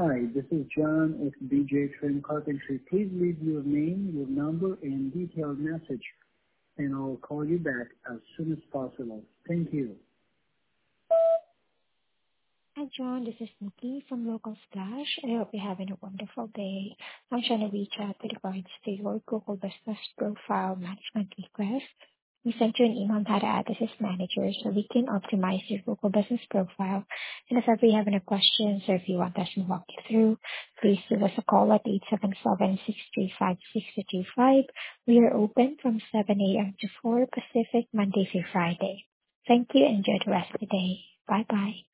Hi, this is John with BJ Trim Carpentry. Please leave your name, your number, and detailed message, and I'll call you back as soon as possible. Thank you. Hi, John. This is Nikki from Local Splash. I hope you're having a wonderful day. I'm trying to reach out with regards to your Google Business Profile Management request. We sent you an email on how to add this as manager so we can optimize your Google Business Profile. And if ever you have any questions or if you want us to walk you through, please give us a call at 877-635-6225. We are open from 7 a.m. to 4 Pacific, Monday through Friday. Thank you and enjoy the rest of the day. Bye-bye.